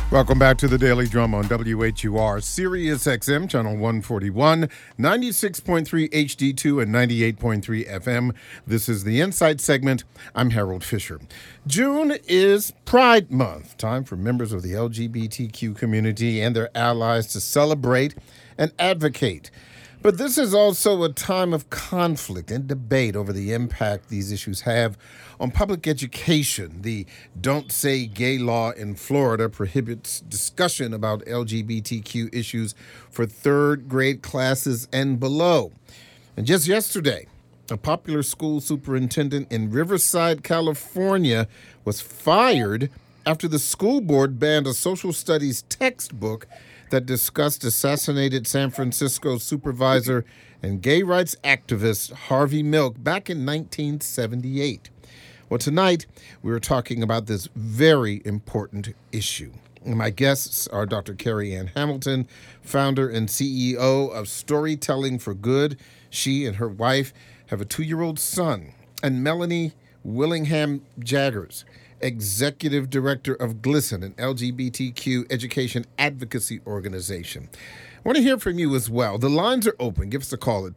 Welcome back to the Daily Drum on WHUR, Sirius XM, Channel 141, 96.3 HD2, and 98.3 FM. This is the Insight segment. I'm Harold Fisher. June is Pride Month, time for members of the LGBTQ community and their allies to celebrate and advocate. But this is also a time of conflict and debate over the impact these issues have on public education. The Don't Say Gay law in Florida prohibits discussion about LGBTQ issues for third grade classes and below. And just yesterday, a popular school superintendent in Riverside, California, was fired after the school board banned a social studies textbook that discussed assassinated San Francisco supervisor and gay rights activist Harvey Milk back in 1978. Well, tonight we're talking about this very important issue. My guests are Dr. Carrie Ann Hamilton, founder and CEO of Storytelling for Good. She and her wife have a 2-year-old son. And Melanie Willingham Jaggers, Executive Director of GLSEN, an LGBTQ education advocacy organization. I want to hear from you as well. The lines are open. Give us a call at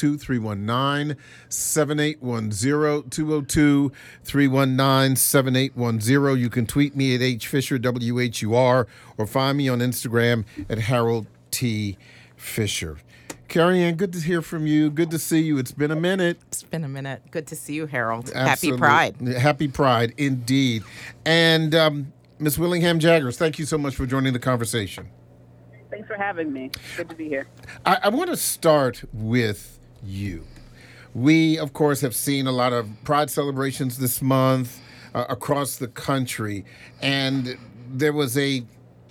202-319-7810, 202-319-7810. You can tweet me at HFisher, WHUR, or find me on Instagram at Harold T. Fisher. Carrie Ann, good to hear from you. Good to see you. It's been a minute. It's been a minute. Good to see you, Harold. Absolutely. Happy Pride. Happy Pride, indeed. And Ms. Willingham Jaggers, thank you so much for joining the conversation. Thanks for having me. Good to be here. I want to start with you. We, of course, have seen a lot of Pride celebrations this month across the country, and there was a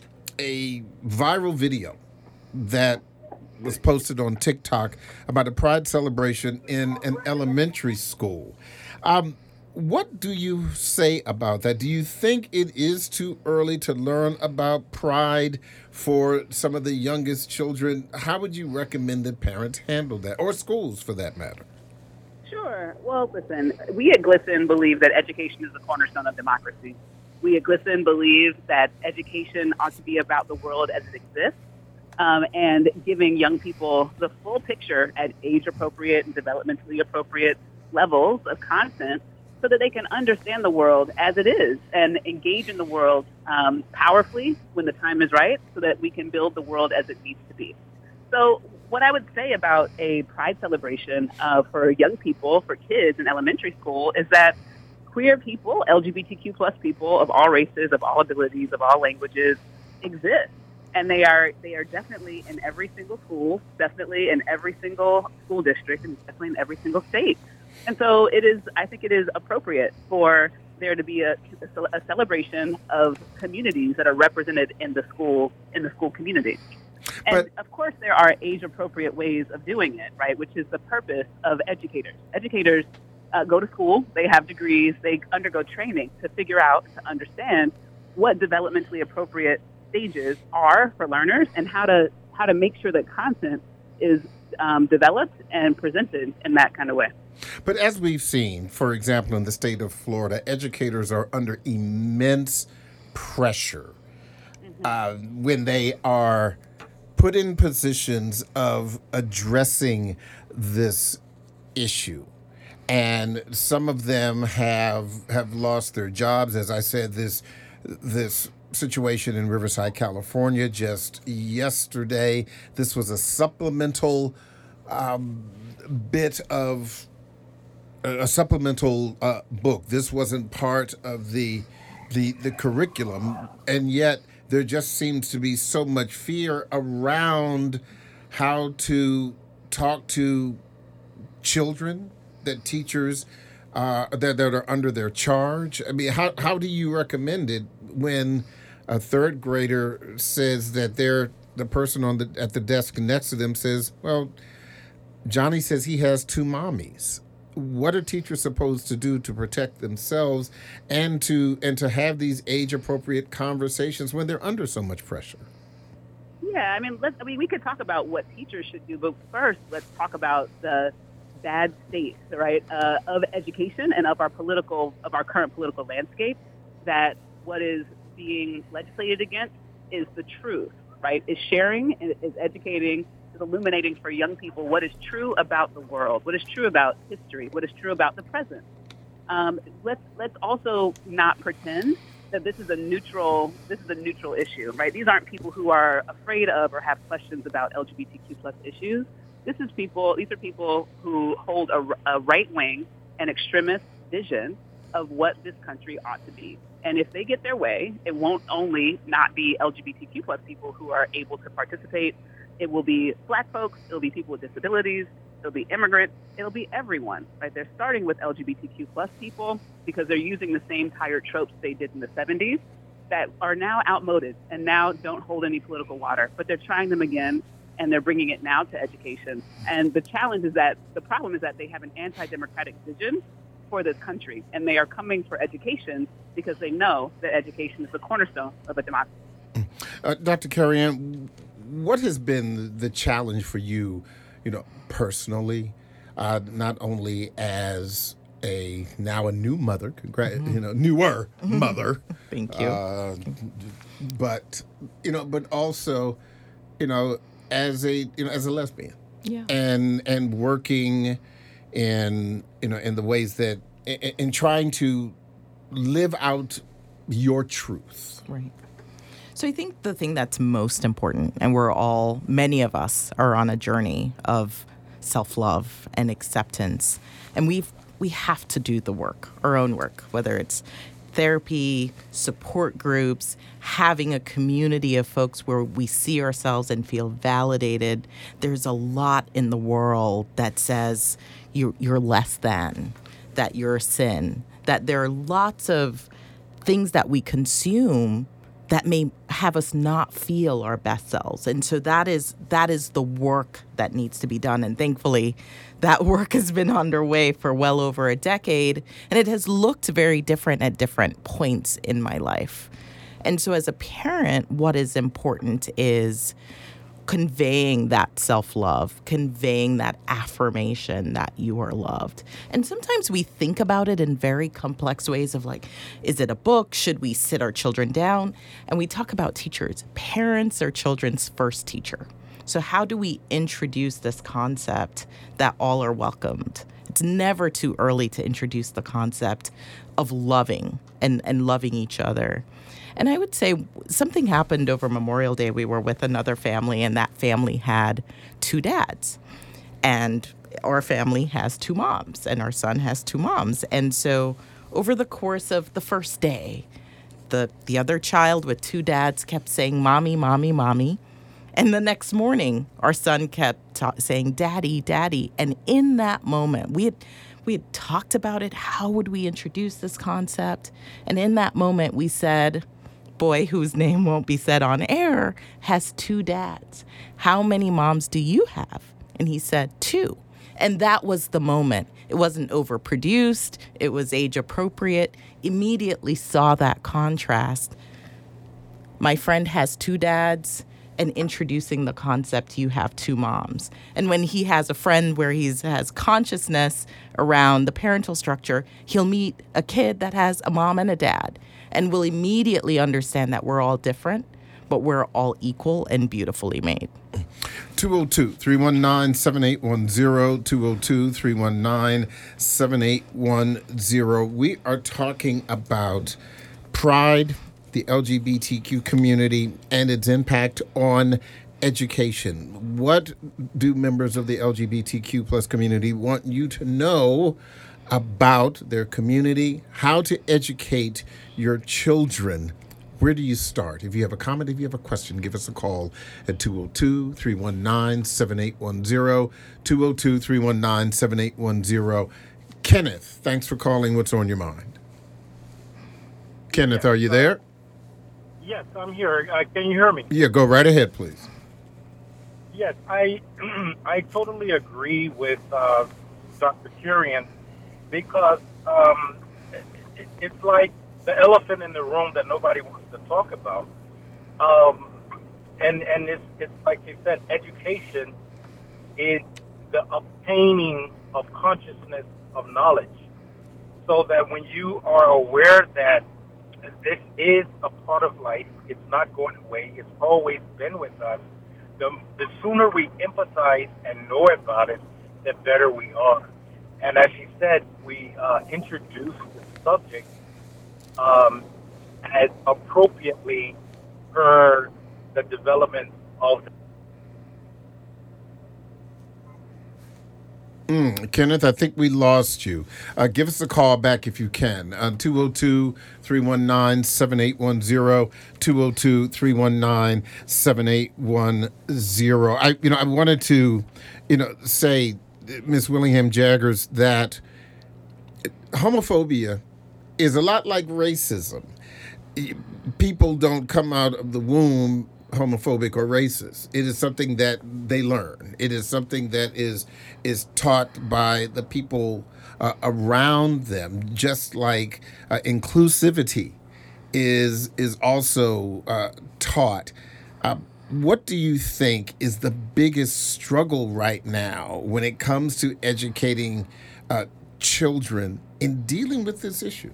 viral video that was posted on TikTok about a Pride celebration in an elementary school. What do you say about that? Do you think it is too early to learn about Pride for some of the youngest children? How would you recommend that parents handle that, or schools for that matter? Sure. Well, listen, we at GLSEN believe that education is the cornerstone of democracy. We at GLSEN believe that education ought to be about the world as it exists. And giving young people the full picture at age-appropriate and developmentally appropriate levels of content so that they can understand the world as it is and engage in the world powerfully when the time is right so that we can build the world as it needs to be. So what I would say about a Pride celebration for young people, for kids in elementary school, is that queer people, LGBTQ plus people of all races, of all abilities, of all languages exist. And they are definitely in every single school, definitely in every single school district, and definitely in every single state. And so I think it is appropriate for there to be a celebration of communities that are represented in the school community. And of course, there are age-appropriate ways of doing it, right? Which is the purpose of educators. Educators go to school, they have degrees, they undergo training to figure out, to understand what developmentally appropriate stages are for learners and how to make sure that content is developed and presented in that kind of way. But as we've seen, for example, in the state of Florida, educators are under immense pressure when they are put in positions of addressing this issue. And some of them have lost their jobs. As I said, this situation in Riverside, California, just yesterday. This was a supplemental book. This wasn't part of the curriculum, and yet there just seems to be so much fear around how to talk to children that teachers that are under their charge. I mean, how do you recommend it when a third grader says that the person at the desk next to them says, well, Johnny says he has 2 mommies. What are teachers supposed to do to protect themselves and to have these age-appropriate conversations when they're under so much pressure? Yeah, we could talk about what teachers should do, but first let's talk about the bad state, right, of education and of our current political landscape. That what is being legislated against is the truth, right? Is sharing, is educating, is illuminating for young people what is true about the world, what is true about history, what is true about the present. Let's also not pretend that this is a neutral issue, right? These aren't people who are afraid of or have questions about LGBTQ plus issues. These are people who hold a right wing and extremist vision of what this country ought to be. And if they get their way, it won't only not be LGBTQ plus people who are able to participate. It will be Black folks. It'll be people with disabilities. It'll be immigrants. It'll be everyone, right? They're starting with LGBTQ plus people because they're using the same tired tropes they did in the 70s that are now outmoded and now don't hold any political water. But they're trying them again, and they're bringing it now to education. And the problem is that they have an anti-democratic vision for this country, and they are coming for education because they know that education is the cornerstone of a democracy. Dr. Carrie-Ann, what has been the challenge for you, personally, not only as now a new mother, newer mother. Thank you. But also, as a lesbian. Yeah. And working in the ways that in trying to live out your truth. Right. So I think the thing that's most important, and many of us are on a journey of self-love and acceptance, and we have to do the work, our own work, whether it's therapy, support groups, having a community of folks where we see ourselves and feel validated. There's a lot in the world that says you're less than, that you're a sin, that there are lots of things that we consume that may have us not feel our best selves. And so that is the work that needs to be done. And thankfully, that work has been underway for well over a decade, and it has looked very different at different points in my life. And so as a parent, what is important is conveying that self-love, conveying that affirmation that you are loved. And sometimes we think about it in very complex ways of like, is it a book? Should we sit our children down? And we talk about teachers. Parents are children's first teacher. So how do we introduce this concept that all are welcomed? It's never too early to introduce the concept of loving and loving each other. And I would say something happened over Memorial Day. We were with another family, and that family had 2 dads. And our family has 2 moms, and our son has 2 moms. And so over the course of the first day, the other child with 2 dads kept saying, "Mommy, mommy, mommy." And the next morning, our son kept saying, "Daddy, daddy." And in that moment, we had talked about it. How would we introduce this concept? And in that moment, we said, boy whose name won't be said on air has 2 dads. How many moms do you have? And he said 2. And that was the moment. It wasn't overproduced. It was age appropriate. Immediately saw that contrast. My friend has 2 dads, and introducing the concept, you have 2 moms. And when he has a friend where he has consciousness around the parental structure, he'll meet a kid that has a mom and a dad, and will immediately understand that we're all different, but we're all equal and beautifully made. 202-319-7810, 202-319-7810. We are talking about pride, the LGBTQ community, and its impact on education. What do members of the LGBTQ plus community want you to know about their community, how to educate your children? Where do you start? If you have a comment, if you have a question, give us a call at 202-319-7810, 202-319-7810. Kenneth, thanks for calling. What's on your mind? Kenneth, are you there? Yes, I'm here. Can you hear me? Yeah, go right ahead, please. Yes, I totally agree with Dr. Carrie-Ann because it's like the elephant in the room that nobody wants to talk about. And it's like you said, education is the obtaining of consciousness of knowledge, so that when you are aware that this is a part of life, It's not going away. It's always been with us. The sooner we empathize and know about it, the better we are. And as she said, we introduced the subject as appropriately per the development of Kenneth, I think we lost you. Give us a call back if you can. 202-319-7810, 202-319-7810. I wanted to, say, Ms. Willingham Jaggers, that homophobia is a lot like racism. People don't come out of the womb homophobic or racist. It is something that they learn. It is something that is taught by the people around them, just like inclusivity is also taught. What do you think is the biggest struggle right now when it comes to educating children in dealing with this issue?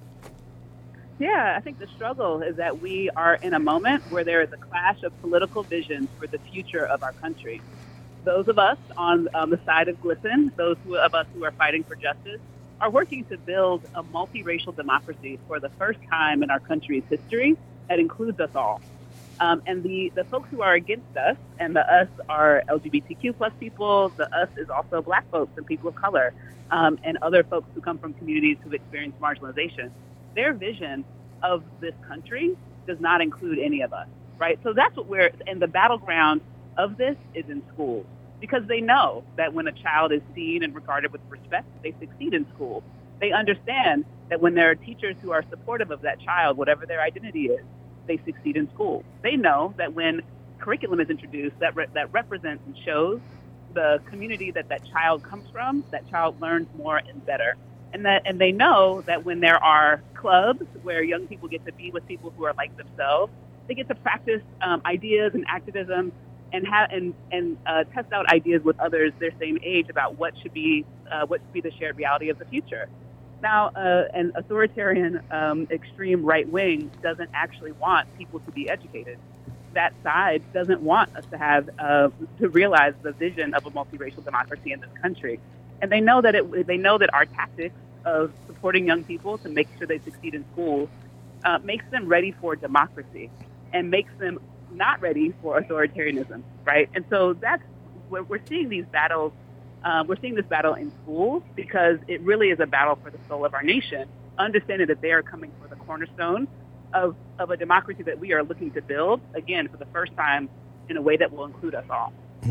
Yeah, I think the struggle is that we are in a moment where there is a clash of political visions for the future of our country. Those of us on the side of GLSEN, those of us who are fighting for justice, are working to build a multiracial democracy for the first time in our country's history that includes us all. And the folks who are against us, and the us are LGBTQ plus people, the us is also Black folks and people of color, and other folks who come from communities who've experienced marginalization. Their vision of this country does not include any of us, right? So that's what and the battleground of this is in schools, because they know that when a child is seen and regarded with respect, they succeed in school. They understand that when there are teachers who are supportive of that child, whatever their identity is, they succeed in school. They know that when curriculum is introduced that represents and shows the community that child comes from, that child learns more and better. And they know that when there are clubs where young people get to be with people who are like themselves, they get to practice ideas and activism and test out ideas with others their same age about what should be the shared reality of the future. Now, an authoritarian extreme right wing doesn't actually want people to be educated. That side doesn't want us to have to realize the vision of a multiracial democracy in this country. And they know that our tactics of supporting young people to make sure they succeed in school makes them ready for democracy and makes them not ready for authoritarianism, right? And so that's where we're seeing these battles. We're seeing this battle in schools because it really is a battle for the soul of our nation, understanding that they are coming for the cornerstone of a democracy that we are looking to build, again, for the first time in a way that will include us all.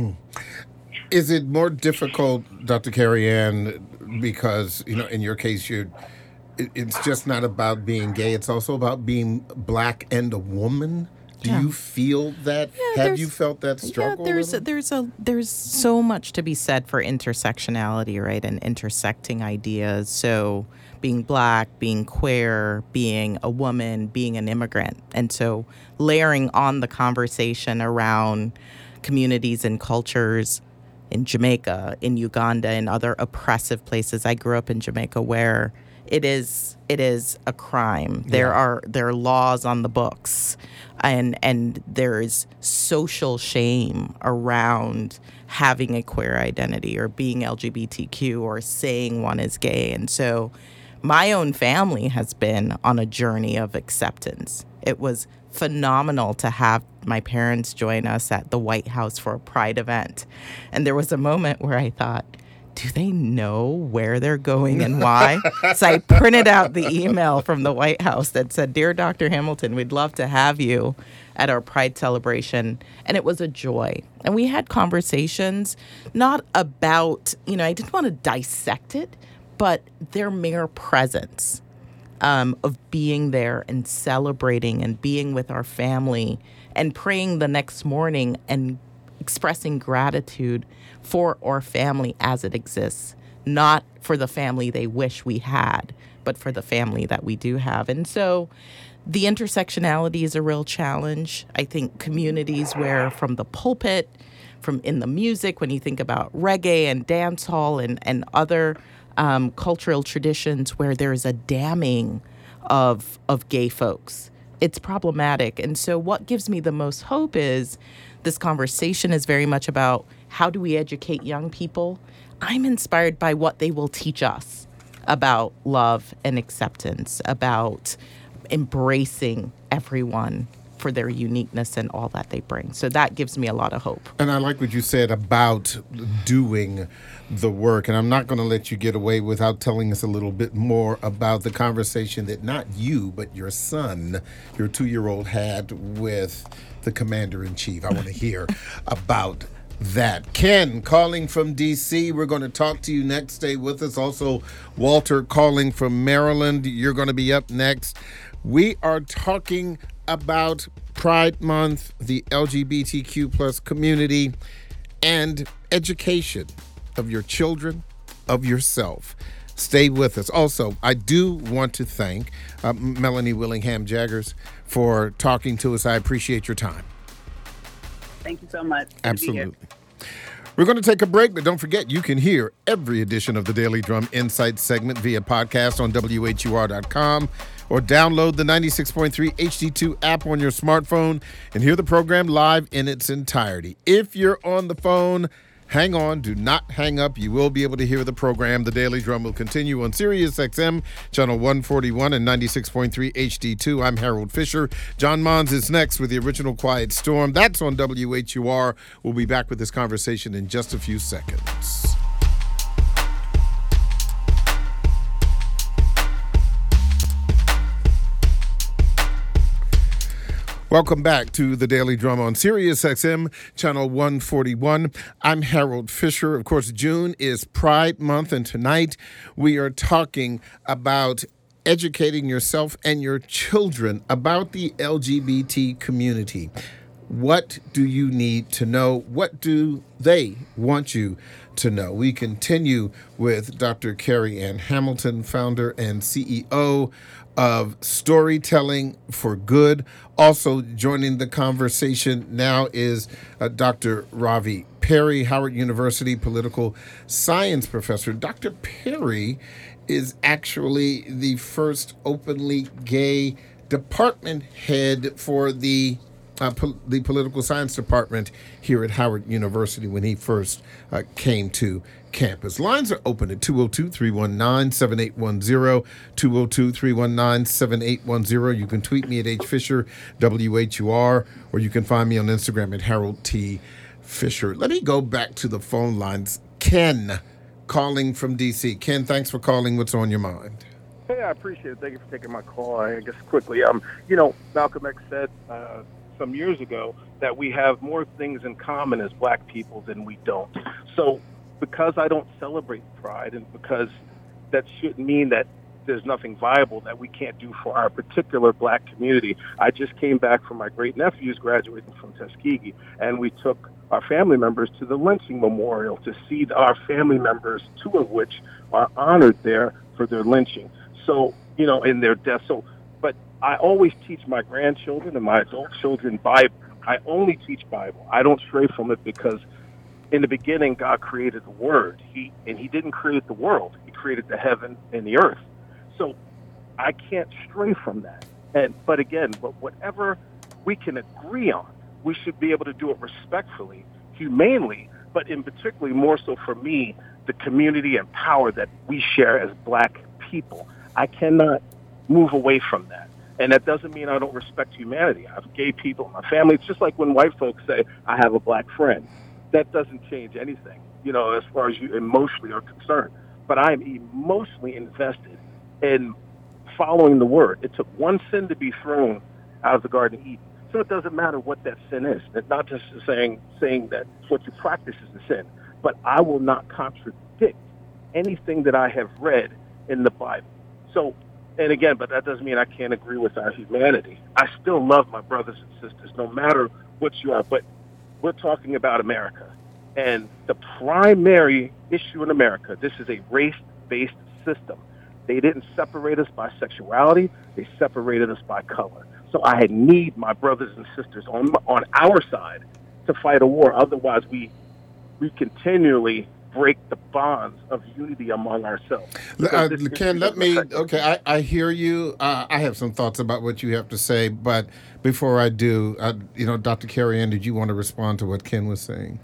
Is it more difficult, Dr. Carrie Ann, because, in your case, it's just not about being gay, it's also about being Black and a woman? Do you feel that? Have you felt that struggle? Yeah, there's so much to be said for intersectionality, right, and intersecting ideas. So being Black, being queer, being a woman, being an immigrant. And so layering on the conversation around communities and cultures in Jamaica, in Uganda, and other oppressive places. I grew up in Jamaica where it is a crime. There are laws on the books, and there's social shame around having a queer identity or being LGBTQ or saying one is gay. And so my own family has been on a journey of acceptance. It was phenomenal to have my parents join us at the White House for a Pride event. And there was a moment where I thought, do they know where they're going and why? So I printed out the email from the White House that said, "Dear Dr. Hamilton, we'd love to have you at our Pride celebration." And it was a joy. And we had conversations not about, I didn't want to dissect it, but their mere presence of being there and celebrating and being with our family and praying the next morning and expressing gratitude for our family as it exists, not for the family they wish we had, but for the family that we do have. And so the intersectionality is a real challenge. I think communities where from the pulpit, from in the music, when you think about reggae and dancehall and other cultural traditions where there's a damning of gay folks, it's problematic. And so what gives me the most hope is this conversation is very much about how do we educate young people? I'm inspired by what they will teach us about love and acceptance, about embracing everyone for their uniqueness and all that they bring. So that gives me a lot of hope. And I like what you said about doing the work. And I'm not going to let you get away without telling us a little bit more about the conversation that not you, but your son, your 2-year-old, had with the commander-in-chief. I want to hear about that. Ken, calling from D.C. We're going to talk to you next. Stay with us. Also, Walter calling from Maryland. You're going to be up next. We are talking about Pride Month, the LGBTQ plus community, and education of your children, of yourself. Stay with us. Also, I do want to thank Melanie Willingham Jaggers for talking to us. I appreciate your time. Thank you so much. Absolutely. We're going to take a break, but don't forget you can hear every edition of the Daily Drum Insight segment via podcast on WHUR.com or download the 96.3 HD2 app on your smartphone and hear the program live in its entirety. If you're on the phone, hang on, do not hang up. You will be able to hear the program. The Daily Drum will continue on Sirius XM, channel 141 and 96.3 HD2. I'm Harold Fisher. John Mons is next with the original Quiet Storm. That's on WHUR. We'll be back with this conversation in just a few seconds. Welcome back to the Daily Drum on Sirius XM, channel 141. I'm Harold Fisher. Of course, June is Pride Month, and tonight we are talking about educating yourself and your children about the LGBT community. What do you need to know? What do they want you to know? We continue with Dr. Carrie Ann Hamilton, founder and CEO of Storytelling for Good. Also joining the conversation now is Dr. Ravi Perry, Howard University political science professor. Dr. Perry is actually the first openly gay department head for the political science department here at Howard University when he first came to campus. Lines are open at 202-319-7810, 202-319-7810. You can tweet me at HFisherWHUR, or you can find me on Instagram at Harold T. Fisher. Let me go back to the phone lines. Ken, calling from D.C. Ken, thanks for calling. What's on your mind? Hey, I appreciate it. Thank you for taking my call. I guess quickly, Malcolm X said some years ago that we have more things in common as black people than we don't. So because I don't celebrate Pride, and because that shouldn't mean that there's nothing viable that we can't do for our particular black community. I just came back from my great-nephews graduating from Tuskegee, and we took our family members to the lynching memorial to see our family members, 2 of which are honored there for their lynching. So, in their death. So, but I always teach my grandchildren and my adult children Bible. I only teach Bible. I don't stray from it because in the beginning, God created the Word. He didn't create the world. He created the heaven and the earth. So I can't stray from that. But whatever we can agree on, we should be able to do it respectfully, humanely, but in particularly more so for me, the community and power that we share as black people. I cannot move away from that. And that doesn't mean I don't respect humanity. I have gay people in my family. It's just like when white folks say, I have a black friend. That doesn't change anything, as far as you emotionally are concerned. But I'm emotionally invested in following the word. It took one sin to be thrown out of the Garden of Eden. So it doesn't matter what that sin is. It's not just saying that what you practice is a sin. But I will not contradict anything that I have read in the Bible. So, and again, but that doesn't mean I can't agree with our humanity. I still love my brothers and sisters, no matter what you are. But we're talking about America. And the primary issue in America, this is a race-based system. They didn't separate us by sexuality. They separated us by color. So I need my brothers and sisters on our side to fight a war. Otherwise, we continually break the bonds of unity among ourselves. Ken, I hear you. I have some thoughts about what you have to say, but before I do, Dr. Carrie Ann, did you want to respond to what Ken was saying?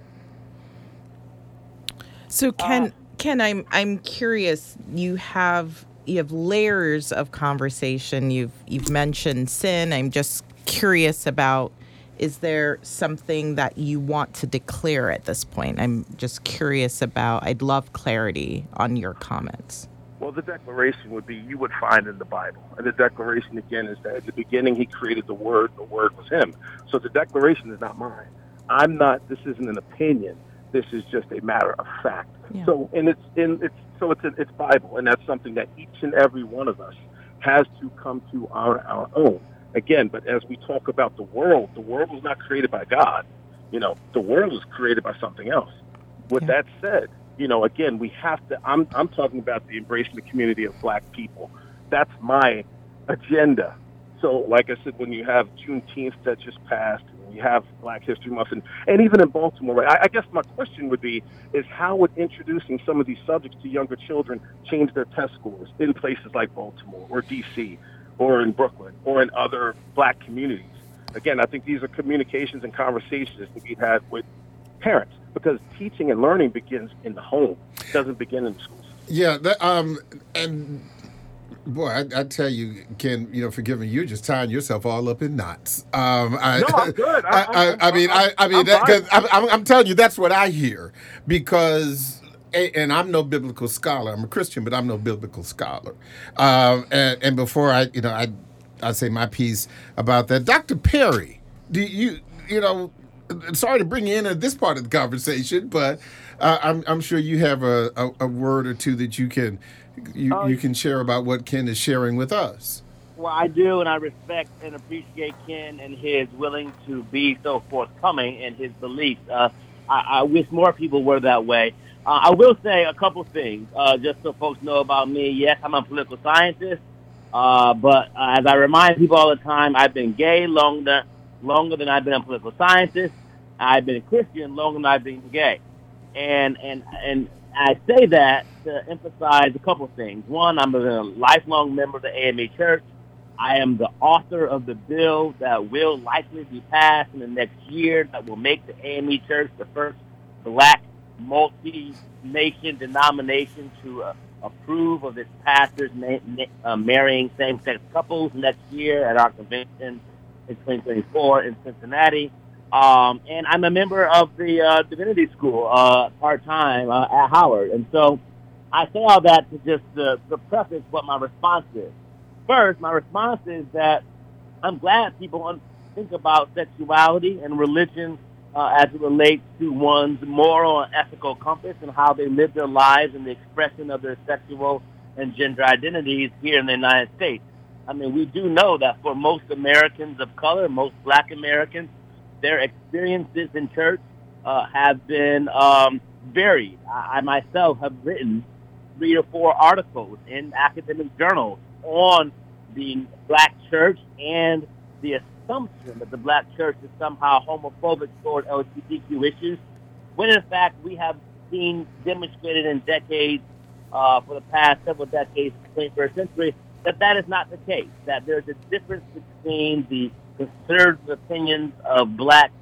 So Ken, I'm curious. You have layers of conversation. You've mentioned sin. I'm just curious about, is there something that you want to declare at this point? I'm just curious about, I'd love clarity on your comments. Well, the declaration would be, you would find in the Bible. And the declaration, again, is that at the beginning he created the Word was him. So the declaration is not mine. This isn't an opinion. This is just a matter of fact. Yeah. So, it's Bible, and that's something that each and every one of us has to come to our own. Again, but as we talk about the world was not created by God. The world was created by something else. With that said, again, we have to, I'm talking about the embracing the community of Black people. That's my agenda. So, like I said, when you have Juneteenth that just passed, and you have Black History Month, and even in Baltimore, right, I guess my question would be, is how would introducing some of these subjects to younger children change their test scores in places like Baltimore or D.C., or in Brooklyn, or in other Black communities? Again, I think these are communications and conversations that we've had with parents, because teaching and learning begins in the home. It doesn't begin in the schools. Yeah, and boy, I tell you, Ken, forgive me, you're just tying yourself all up in knots. No, I'm good. I'm telling you, that's what I hear, because. And I'm no biblical scholar. I'm a Christian, but I'm no biblical scholar. And before I say my piece about that, Dr. Perry, do you sorry to bring you in at this part of the conversation, but I'm sure you have a word or two that you can share about what Ken is sharing with us. Well, I do, and I respect and appreciate Ken and his willing to be so forthcoming in his beliefs. I wish more people were that way. I will say a couple things, just so folks know about me. Yes, I'm a political scientist, but as I remind people all the time, I've been gay longer than I've been a political scientist. I've been a Christian longer than I've been gay. And I say that to emphasize a couple things. One, I'm a lifelong member of the AME Church. I am the author of the bill that will likely be passed in the next year that will make the AME Church the first Black multi-nation denomination to approve of its pastors marrying same-sex couples next year at our convention in 2024 in Cincinnati. And I'm a member of the Divinity School part-time at Howard. And so I say all that to just to preface what my response is. First, my response is that I'm glad people think about sexuality and religion as it relates to one's moral and ethical compass and how they live their lives and the expression of their sexual and gender identities here in the United States. I mean, we do know that for most Americans of color, most Black Americans, their experiences in church have been varied. I myself have written 3 or 4 articles in academic journals on the Black church and the assumption that the Black church is somehow homophobic toward LGBTQ issues, when in fact we have seen demonstrated in decades, for the past several decades of the 21st century, that is not the case, that there's a difference between the conservative opinions of Black,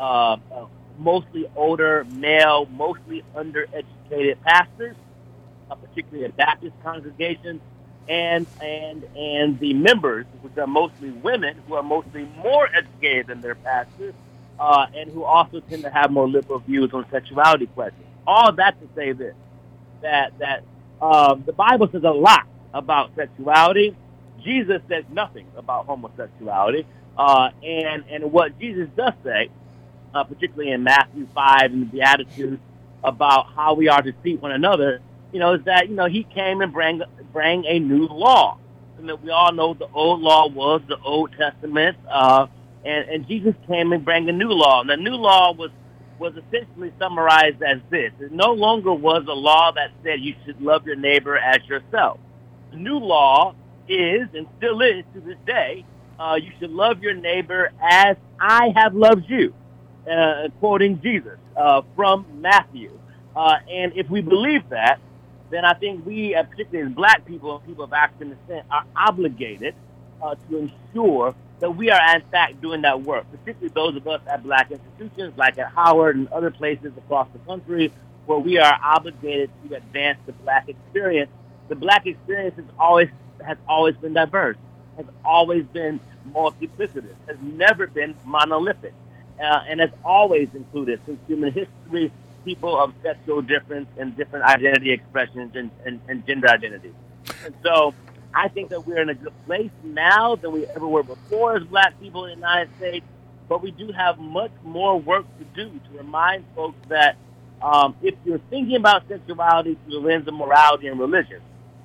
mostly older, male, mostly undereducated pastors, particularly a Baptist congregation, and the members, which are mostly women, who are mostly more educated than their pastors, and who also tend to have more liberal views on sexuality questions. All that to say this, that the Bible says a lot about sexuality. Jesus says nothing about homosexuality. And what Jesus does say, particularly in Matthew 5 and the Beatitudes, about how we are to treat one another, is that, he came and bring a new law. And that we all know the old law was the Old Testament, and Jesus came and bring a new law. And the new law was essentially summarized as this. It no longer was a law that said you should love your neighbor as yourself. The new law is, and still is to this day, you should love your neighbor as I have loved you, quoting Jesus from Matthew. And if we believe that, then I think we, particularly as black people and people of African descent, are obligated to ensure that we are, in fact, doing that work, particularly those of us at black institutions like at Howard and other places across the country where we are obligated to advance the black experience. The black experience has always been diverse, has always been multiplicitous, has never been monolithic, and has always included, since human history, people of sexual difference and different identity expressions and gender identities. And so I think that we're in a good place now than we ever were before as black people in the United States, but we do have much more work to do to remind folks that if you're thinking about sexuality through the lens of morality and religion,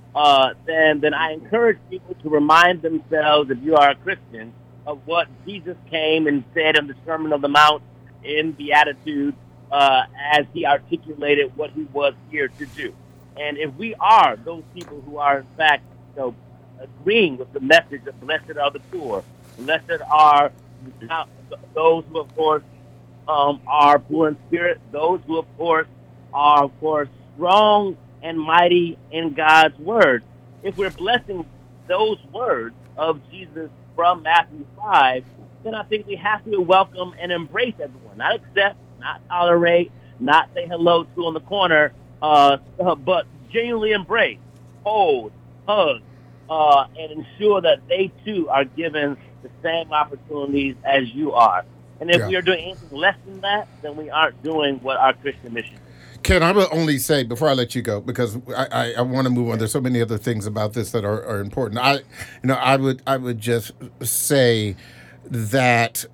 then I encourage people to remind themselves, if you are a Christian, of what Jesus came and said in the Sermon on the Mount in Beatitudes as he articulated what he was here to do. And if we are those people who are, in fact, agreeing with the message of blessed are the poor, blessed are those who, of course, are poor in spirit, those who, of course, are, of course, strong and mighty in God's word. If we're blessing those words of Jesus from Matthew 5, then I think we have to welcome and embrace everyone, not accept, not tolerate, not say hello to on the corner, but genuinely embrace, hold, hug, and ensure that they too are given the same opportunities as you are. And if we are doing anything less than that, then we aren't doing what our Christian mission is. Ken, I will only say before I let you go, because I want to move on. There's so many other things about this that are important. I would just say that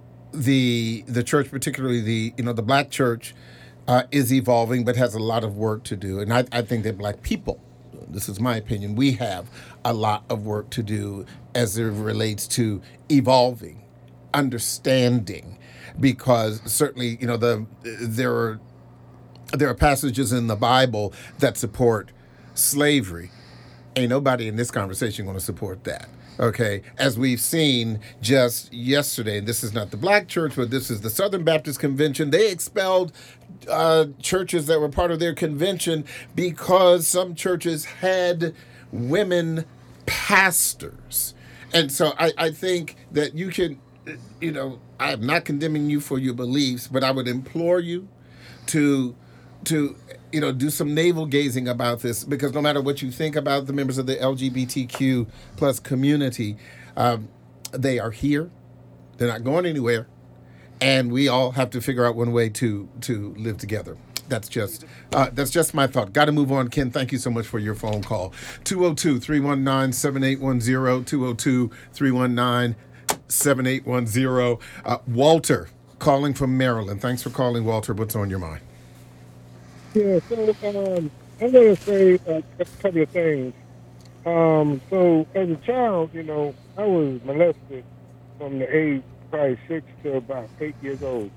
the church, particularly the black church, is evolving, but has a lot of work to do. And I think that black people, this is my opinion, we have a lot of work to do as it relates to evolving, understanding, because certainly there are passages in the Bible that support slavery. Ain't nobody in this conversation going to support that. Okay, as we've seen just yesterday, and this is not the black church, but this is the Southern Baptist Convention. They expelled churches that were part of their convention because some churches had women pastors. And so I think that you can, I am not condemning you for your beliefs, but I would implore you to do some navel gazing about this, because no matter what you think about the members of the LGBTQ plus community, they are here. They're not going anywhere. And we all have to figure out one way to live together. That's just my thought. Got to move on. Ken, thank you so much for your phone call. 202-319-7810, 202-319-7810. Walter, calling from Maryland. Thanks for calling, Walter. What's on your mind? Yeah, so I'm going to say a couple of things. So as a child, I was molested from the age probably 6 to about 8 years old.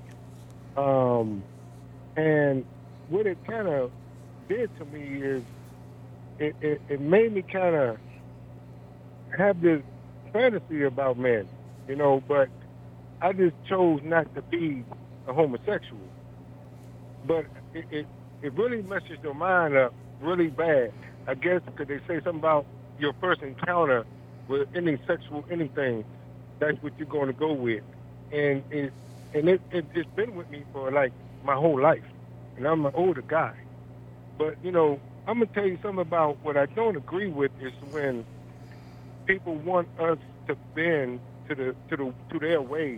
And what it kind of did to me is it made me kind of have this fantasy about men, but I just chose not to be a homosexual. But it really messes your mind up really bad. I guess because they say something about your first encounter with any sexual anything, that's what you're going to go with. And it's been with me for like my whole life. And I'm an older guy. But, I'm going to tell you something about what I don't agree with is when people want us to bend to their ways.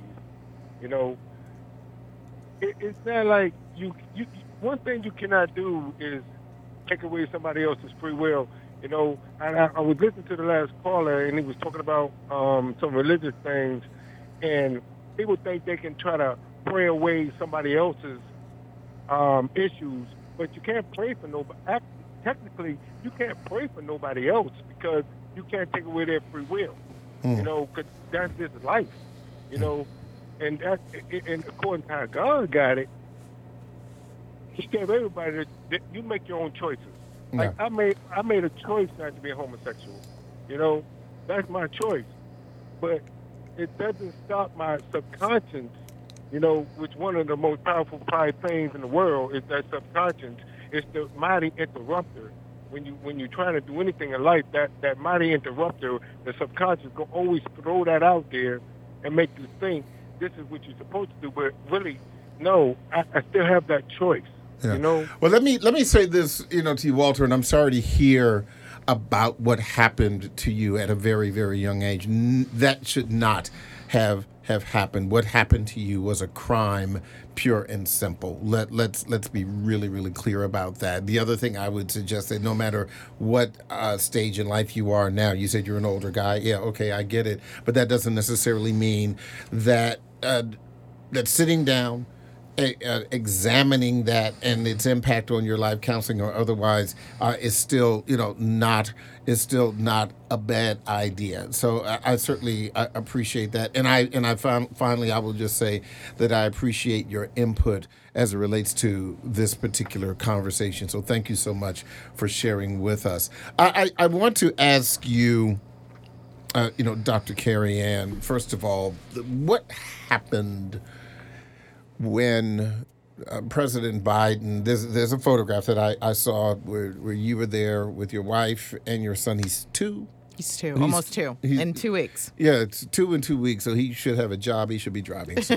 It's not like you one thing you cannot do is take away somebody else's free will. And I was listening to the last caller, and he was talking about some religious things, and people think they can try to pray away somebody else's issues, but you can't pray for nobody. Technically, you can't pray for nobody else because you can't take away their free will. Because that's just life. And according to how God got it, He gave everybody that you make your own choices. Yeah. Like I made a choice not to be a homosexual. That's my choice. But it doesn't stop my subconscious, which one of the most powerful probably things in the world is that subconscious. It's the mighty interrupter. When you're trying to do anything in life, that mighty interrupter, the subconscious will always throw that out there and make you think this is what you're supposed to do. But really, no, I still have that choice. Yeah. You know. Well, let me say this, to you, Walter, and I'm sorry to hear about what happened to you at a very, very young age. That should not have happened. What happened to you was a crime, pure and simple. Let's be really, really clear about that. The other thing I would suggest that no matter what stage in life you are now, you said you're an older guy. Yeah, okay, I get it, but that doesn't necessarily mean that that sitting down, examining that and its impact on your life, counseling or otherwise, is still not a bad idea. So I certainly appreciate that, and I finally I will just say that I appreciate your input as it relates to this particular conversation. So thank you so much for sharing with us. I want to ask you, Dr. Carrie Ann, first of all, what happened when President Biden, there's a photograph that I saw where you were there with your wife and your son. He's 2? He's 2, almost 2, in 2 weeks. Yeah, it's 2 in 2 weeks, so he should have a job. He should be driving. So,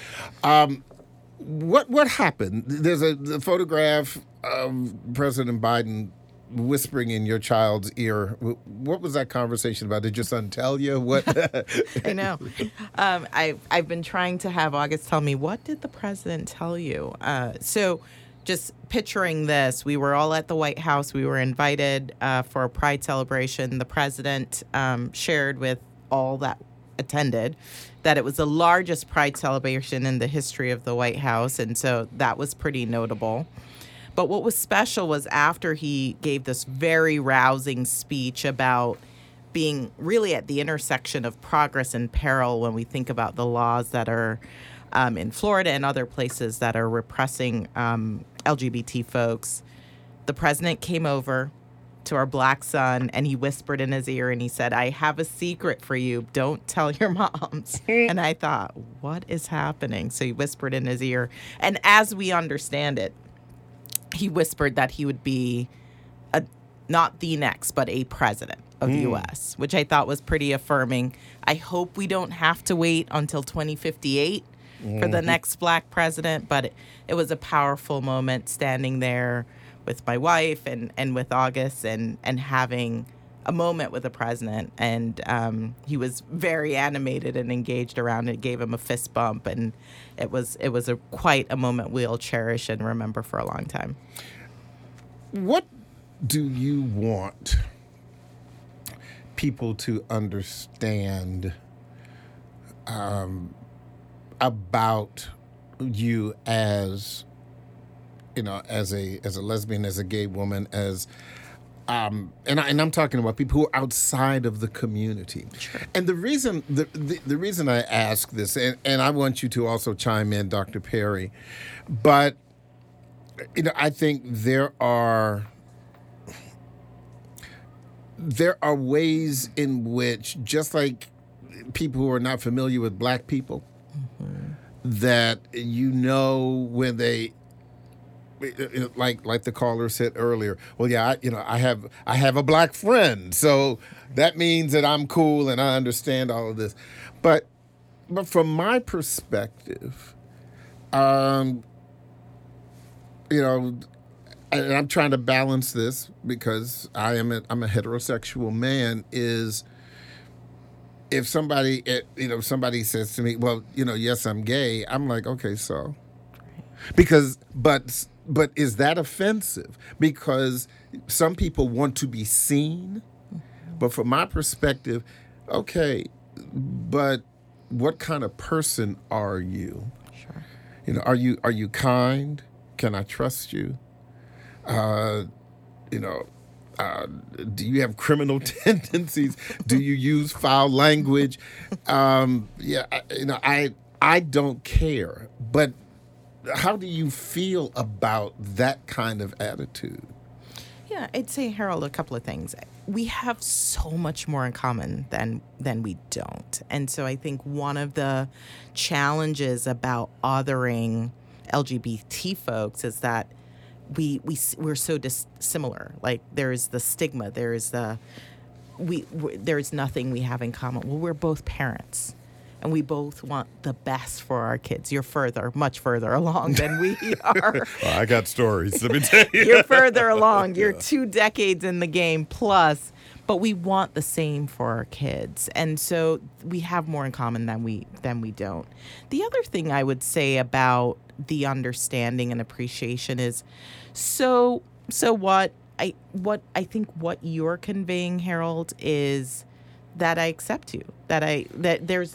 what happened? There's a photograph of President Biden whispering in your child's ear. What was that conversation about? Did your son tell you what? I know. I've been trying to have August tell me, what did the president tell you? So just picturing this, we were all at the White House. We were invited for a Pride celebration. The president shared with all that attended that it was the largest Pride celebration in the history of the White House. And so that was pretty notable. But what was special was after he gave this very rousing speech about being really at the intersection of progress and peril when we think about the laws that are in Florida and other places that are repressing LGBT folks. The president came over to our black son and he whispered in his ear and he said, "I have a secret for you. Don't tell your moms." And I thought, what is happening? So he whispered in his ear. And as we understand it, he whispered that he would be not the next, but a president of the U.S., which I thought was pretty affirming. I hope we don't have to wait until 2058 for the next black president, but it was a powerful moment standing there with my wife and with August and having a moment with the president. And he was very animated and engaged around it, gave him a fist bump, and it was quite a moment we'll cherish and remember for a long time. What do you want people to understand about you as a lesbian, as a gay woman, as and I'm talking about people who are outside of the community. Sure. And the reason I ask this, and I want you to also chime in, Dr. Perry, but I think there are ways in which, just like people who are not familiar with black people, that when they, like the caller said earlier, well, yeah, I have a black friend, so that means that I'm cool and I understand all of this. But from my perspective, and I'm trying to balance this because I'm a heterosexual man, is if somebody says to me, well, yes, I'm gay, I'm like, okay, so, because, but is that offensive? Because some people want to be seen, but from my perspective, okay, but what kind of person are you? Sure. Are you kind? Can I trust you? Do you have criminal tendencies? Do you use foul language? I don't care. But how do you feel about that kind of attitude? Yeah, I'd say, Harold, a couple of things. We have so much more in common than we don't. And so I think one of the challenges about othering LGBT folks is that we're so dissimilar. Like there's the stigma, there's there's nothing we have in common. Well, we're both parents, and we both want the best for our kids. You're much further along than we are. Well, I got stories, let me tell you. You're further along. You're 2 decades in the game plus, but we want the same for our kids. And so we have more in common than we don't. The other thing I would say about the understanding and appreciation is so what I think what you're conveying, Harold, is that I accept you, that there's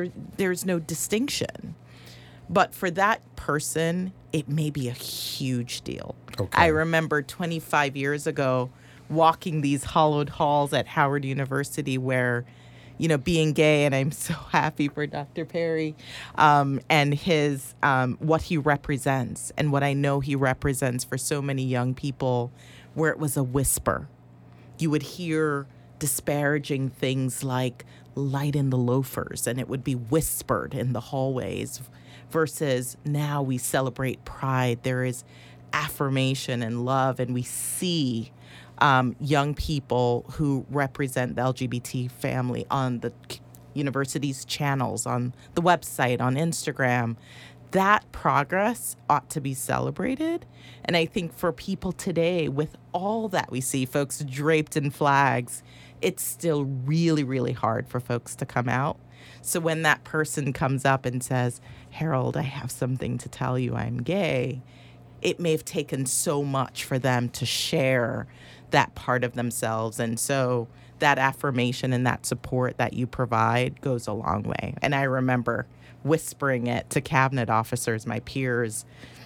no distinction. But for that person, it may be a huge deal. Okay. I remember 25 years ago walking these hollowed halls at Howard University where, being gay, and I'm so happy for Dr. Perry, and his, what he represents and what I know he represents for so many young people, where it was a whisper. You would hear disparaging things like light in the loafers, and it would be whispered in the hallways, versus now we celebrate pride. There is affirmation and love, and we see young people who represent the LGBT family on the university's channels, on the website, on Instagram. That progress ought to be celebrated. And I think for people today, with all that we see, folks draped in flags, it's still really, really hard for folks to come out. So when that person comes up and says, Harold, I have something to tell you, I'm gay, it may have taken so much for them to share that part of themselves. And so that affirmation and that support that you provide goes a long way. And I remember whispering it to cabinet officers, my peers,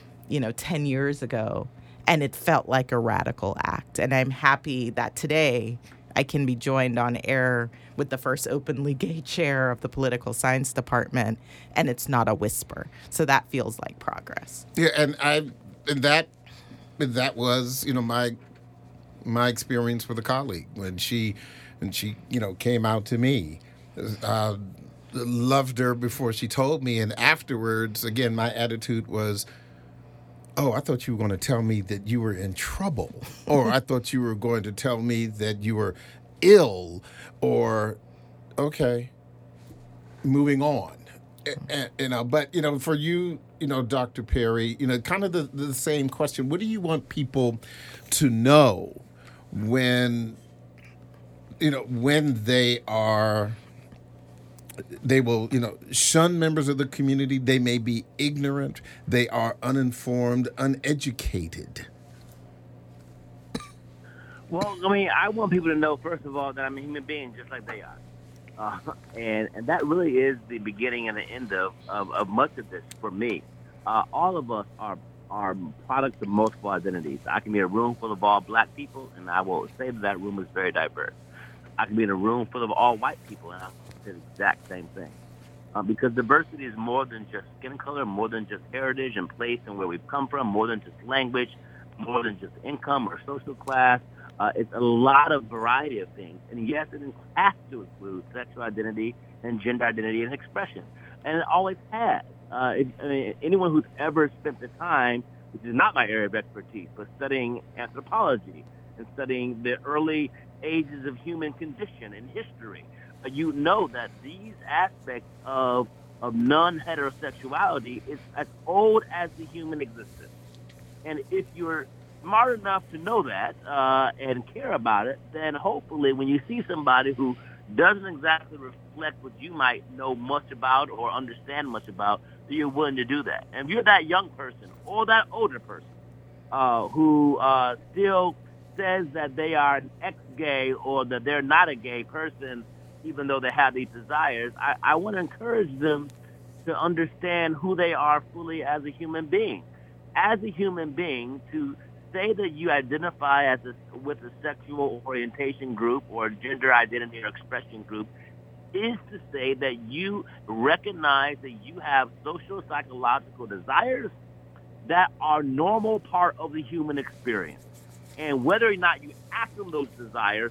10 years ago, and it felt like a radical act. And I'm happy that today I can be joined on air with the first openly gay chair of the political science department, and it's not a whisper. So that feels like progress. Yeah, and that was, my experience with a colleague when she came out to me. Loved her before she told me, and afterwards, again, my attitude was, oh, I thought you were going to tell me that you were in trouble, or I thought you were going to tell me that you were ill, or, okay, moving on. But, for you, Dr. Perry, kind of the same question. What do you want people to know when they will, shun members of the community? They may be ignorant. They are uninformed, uneducated. Well, I want people to know, first of all, that I'm a human being just like they are. And that really is the beginning and the end of much of this for me. All of us are products of multiple identities. I can be in a room full of all black people, and I will say that room is very diverse. I can be in a room full of all white people, and I'll say the exact same thing. Because diversity is more than just skin color, more than just heritage and place and where we've come from, more than just language, more than just income or social class. It's a lot of variety of things. And yes, it has to include sexual identity and gender identity and expression. And it always has. Anyone who's ever spent the time, which is not my area of expertise, but studying anthropology and studying the early ages of human condition and history, you know that these aspects of non-heterosexuality is as old as the human existence. And if you're smart enough to know that and care about it, then hopefully when you see somebody who doesn't exactly reflect what you might know much about or understand much about, you're willing to do that. And if you're that young person or that older person who still says that they are an ex-gay or that they're not a gay person, even though they have these desires, I want to encourage them to understand who they are fully as a human being. As a human being, to say that you identify with a sexual orientation group or gender identity or expression group is to say that you recognize that you have social psychological desires that are normal part of the human experience. And whether or not you act on those desires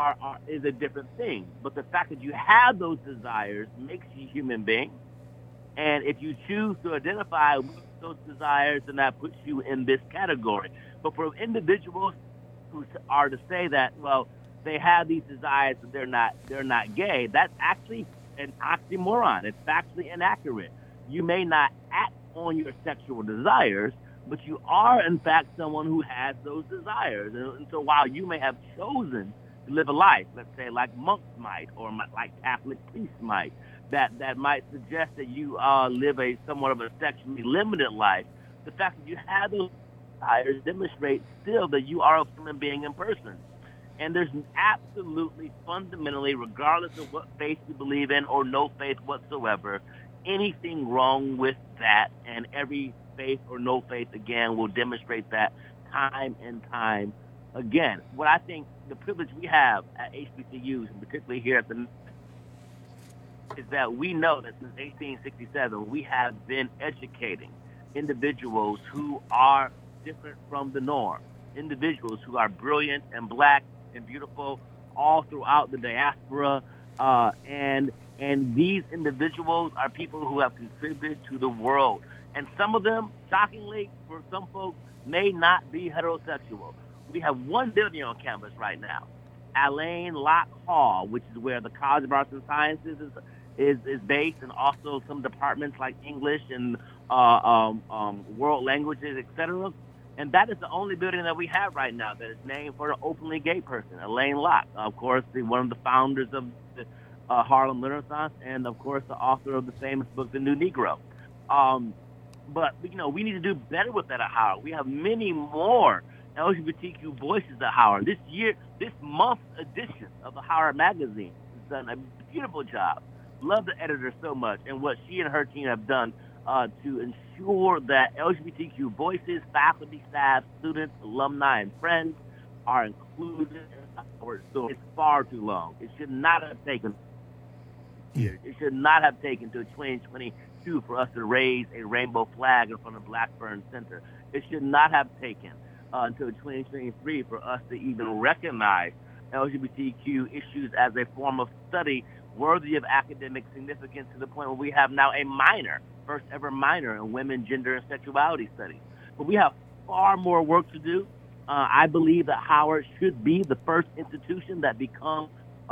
is a different thing. But the fact that you have those desires makes you a human being. And if you choose to identify with those desires, then that puts you in this category. But for individuals who are to say that, well, they have these desires, but they're not gay, that's actually an oxymoron. It's factually inaccurate. You may not act on your sexual desires, but you are, in fact, someone who has those desires. And so while you may have chosen to live a life, let's say like monks might, or like Catholic priests might, that might suggest that you live a somewhat of a sexually limited life, the fact that you have those desires demonstrates still that you are a human being in person. And there's absolutely, fundamentally, regardless of what faith you believe in or no faith whatsoever, anything wrong with that, and every faith or no faith, again, will demonstrate that time and time again. What I think the privilege we have at HBCUs, and particularly here at the, is that we know that since 1867, we have been educating individuals who are different from the norm, individuals who are brilliant and black and beautiful all throughout the diaspora, and these individuals are people who have contributed to the world. And some of them, shockingly, for some folks, may not be heterosexual. We have one building on campus right now, Alain Locke Hall, which is where the College of Arts and Sciences is based, and also some departments like English and world languages, etc. And that is the only building that we have right now that is named for an openly gay person, Alain Locke, of course, one of the founders of the Harlem Renaissance, and of course the author of the famous book, The New Negro. But we need to do better with that at Howard. We have many more LGBTQ voices at Howard. This month's edition of the Howard magazine has done a beautiful job. Love the editor so much, and what she and her team have done to ensure that LGBTQ voices, faculty, staff, students, alumni, and friends are included in Howard. So it's far too long. It should not have taken years. It should not have taken to 2022 for us to raise a rainbow flag in front of Blackburn Center. It should not have taken until 2023 for us to even recognize LGBTQ issues as a form of study worthy of academic significance, to the point where we have now a minor, first ever minor in women, gender, and sexuality studies. But we have far more work to do. I believe that Howard should be the first institution that becomes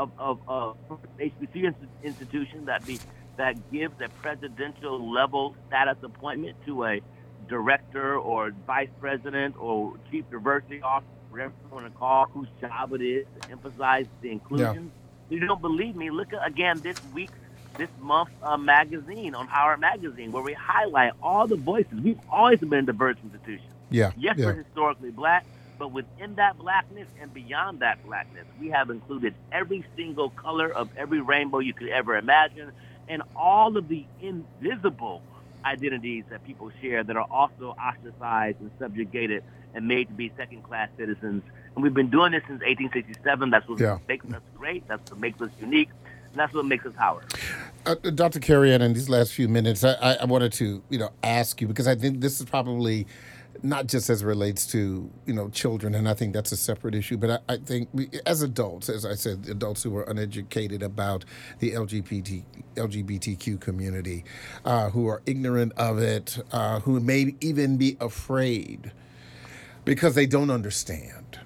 HBCU institution that gives a presidential level status appointment to a director or vice president or chief diversity officer, whatever you want to call, whose job it is to emphasize the inclusion. Yeah. If you don't believe me, look at, again, this month's magazine, on Howard Magazine, where we highlight all the voices. We've always been a diverse institution. Yeah. Yes, we're historically black, but within that blackness and beyond that blackness, we have included every single color of every rainbow you could ever imagine, and all of the invisible identities that people share that are also ostracized and subjugated and made to be second-class citizens. And we've been doing this since 1867. That's what makes us great. That's what makes us unique. And that's what makes us Howard. Dr. Kerry-Ann, in these last few minutes, I wanted to, ask you, because I think this is probably not just as it relates to, children, and I think that's a separate issue, but I think as adults, as I said, adults who are uneducated about the LGBTQ community, who are ignorant of it, who may even be afraid because they don't understand.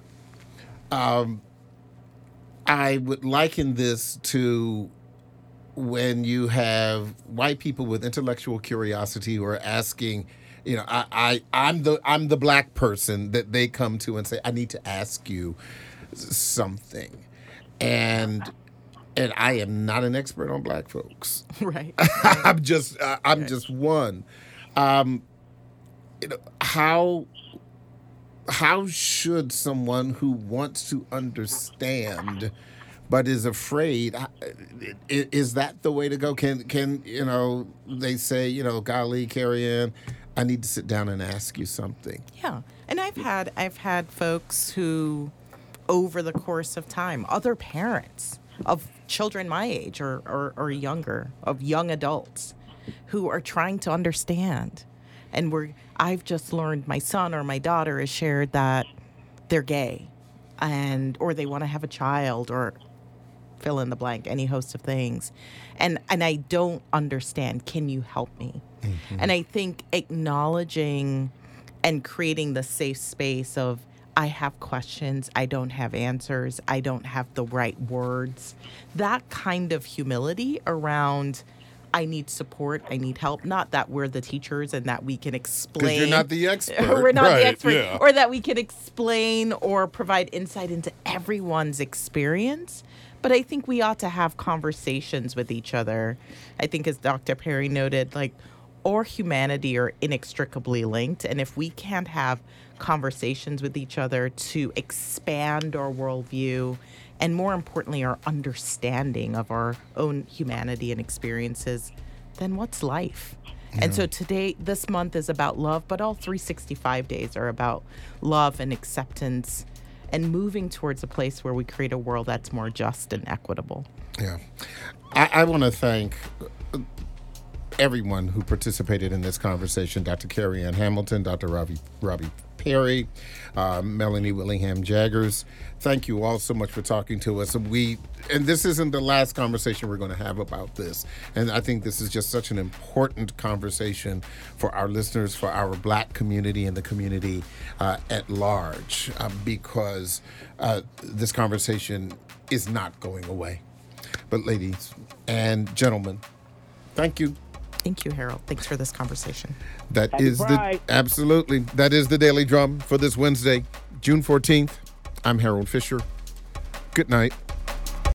I would liken this to when you have white people with intellectual curiosity who are asking, I'm the black person that they come to and say, I need to ask you something. And I am not an expert on black folks. Right. I'm just one. How should someone who wants to understand but is afraid, is that the way to go? Can they say, golly, Kerry-Ann, I need to sit down and ask you something. Yeah. And I've had folks who, over the course of time, other parents of children my age or younger, of young adults, who are trying to understand. And I've just learned my son or my daughter has shared that they're gay or they want to have a child, or fill in the blank, any host of things. And I don't understand. Can you help me? Mm-hmm. And I think acknowledging and creating the safe space of, I have questions, I don't have answers, I don't have the right words. That kind of humility around, I need support, I need help. Not that we're the teachers and that we can explain. Because you're not the expert. We're not the expert. Yeah. Or that we can explain or provide insight into everyone's experience. But I think we ought to have conversations with each other. I think, as Dr. Perry noted, like, our humanity are inextricably linked. And if we can't have conversations with each other to expand our worldview and, more importantly, our understanding of our own humanity and experiences, then what's life? Yeah. And so today, this month is about love, but all 365 days are about love and acceptance and moving towards a place where we create a world that's more just and equitable. Yeah. I want to thank everyone who participated in this conversation: Dr. Carrie Ann Hamilton, Dr. Robbie Perry, Melanie Willingham Jaggers. Thank you all so much for talking to us. And this isn't the last conversation we're going to have about this. And I think this is just such an important conversation for our listeners, for our Black community and the community at large, because this conversation is not going away. But ladies and gentlemen, thank you. Thank you, Harold. Thanks for this conversation. Absolutely. That is the Daily Drum for this Wednesday, June 14th. I'm Harold Fisher. Good night.